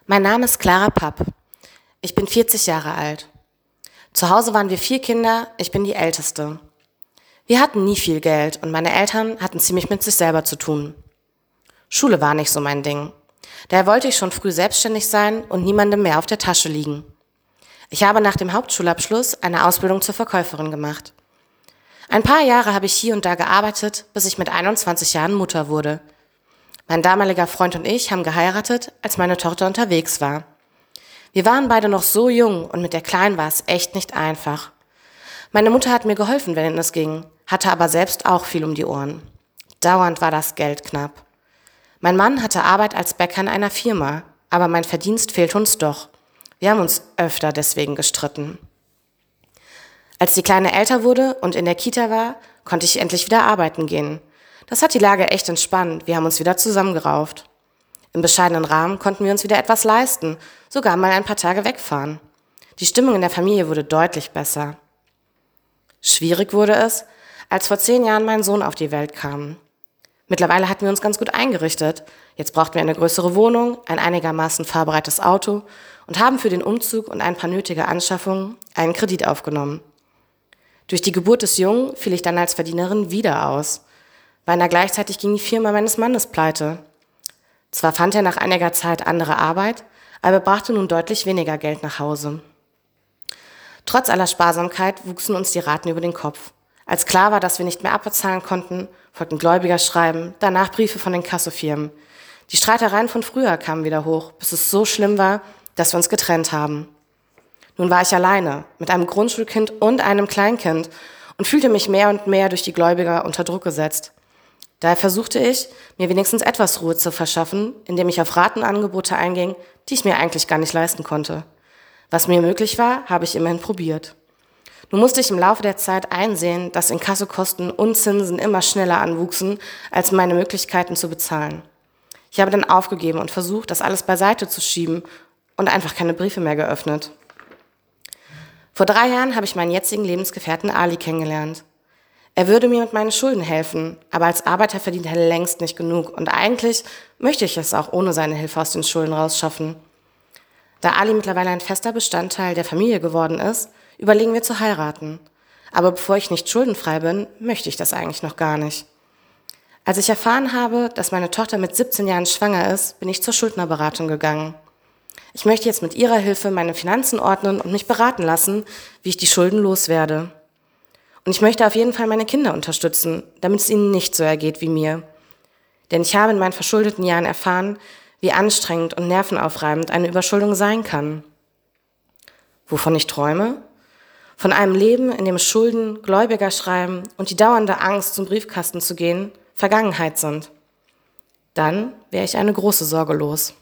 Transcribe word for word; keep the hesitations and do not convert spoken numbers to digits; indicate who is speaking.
Speaker 1: Mein Name ist Clara Papp. Ich bin vierzig Jahre alt. Zu Hause waren wir vier Kinder, ich bin die Älteste. Wir hatten nie viel Geld und meine Eltern hatten ziemlich mit sich selber zu tun. Schule war nicht so mein Ding. Daher wollte ich schon früh selbstständig sein und niemandem mehr auf der Tasche liegen. Ich habe nach dem Hauptschulabschluss eine Ausbildung zur Verkäuferin gemacht. Ein paar Jahre habe ich hier und da gearbeitet, bis ich mit einundzwanzig Jahren Mutter wurde. Mein damaliger Freund und ich haben geheiratet, als meine Tochter unterwegs war. Wir waren beide noch so jung und mit der Kleinen war es echt nicht einfach. Meine Mutter hat mir geholfen, wenn es ging, hatte aber selbst auch viel um die Ohren. Dauernd war das Geld knapp. Mein Mann hatte Arbeit als Bäcker in einer Firma, aber mein Verdienst fehlte uns doch. Wir haben uns öfter deswegen gestritten. Als die Kleine älter wurde und in der Kita war, konnte ich endlich wieder arbeiten gehen. Das hat die Lage echt entspannt, wir haben uns wieder zusammengerauft. Im bescheidenen Rahmen konnten wir uns wieder etwas leisten, sogar mal ein paar Tage wegfahren. Die Stimmung in der Familie wurde deutlich besser. Schwierig wurde es, als vor zehn Jahren mein Sohn auf die Welt kam. Mittlerweile hatten wir uns ganz gut eingerichtet. Jetzt brauchten wir eine größere Wohnung, ein einigermaßen fahrbereites Auto und haben für den Umzug und ein paar nötige Anschaffungen einen Kredit aufgenommen. Durch die Geburt des Jungen fiel ich dann als Verdienerin wieder aus. Beinahe gleichzeitig ging die Firma meines Mannes pleite. Zwar fand er nach einiger Zeit andere Arbeit, aber er brachte nun deutlich weniger Geld nach Hause. Trotz aller Sparsamkeit wuchsen uns die Raten über den Kopf. Als klar war, dass wir nicht mehr abbezahlen konnten, folgten Gläubigerschreiben, danach Briefe von den Kassofirmen. Die Streitereien von früher kamen wieder hoch, bis es so schlimm war, dass wir uns getrennt haben. Nun war ich alleine, mit einem Grundschulkind und einem Kleinkind und fühlte mich mehr und mehr durch die Gläubiger unter Druck gesetzt. Daher versuchte ich, mir wenigstens etwas Ruhe zu verschaffen, indem ich auf Ratenangebote einging, die ich mir eigentlich gar nicht leisten konnte. Was mir möglich war, habe ich immerhin probiert. Nun musste ich im Laufe der Zeit einsehen, dass Inkassokosten und Zinsen immer schneller anwuchsen, als meine Möglichkeiten zu bezahlen. Ich habe dann aufgegeben und versucht, das alles beiseite zu schieben und einfach keine Briefe mehr geöffnet. Vor drei Jahren habe ich meinen jetzigen Lebensgefährten Ali kennengelernt. Er würde mir mit meinen Schulden helfen, aber als Arbeiter verdient er längst nicht genug und eigentlich möchte ich es auch ohne seine Hilfe aus den Schulden rausschaffen. Da Ali mittlerweile ein fester Bestandteil der Familie geworden ist, überlegen wir zu heiraten. Aber bevor ich nicht schuldenfrei bin, möchte ich das eigentlich noch gar nicht. Als ich erfahren habe, dass meine Tochter mit siebzehn Jahren schwanger ist, bin ich zur Schuldnerberatung gegangen. Ich möchte jetzt mit ihrer Hilfe meine Finanzen ordnen und mich beraten lassen, wie ich die Schulden loswerde. Und ich möchte auf jeden Fall meine Kinder unterstützen, damit es ihnen nicht so ergeht wie mir. Denn ich habe in meinen verschuldeten Jahren erfahren, wie anstrengend und nervenaufreibend eine Überschuldung sein kann. Wovon ich träume? Von einem Leben, in dem Schulden, Gläubigerschreiben und die dauernde Angst, zum Briefkasten zu gehen, Vergangenheit sind. Dann wäre ich eine große Sorge los.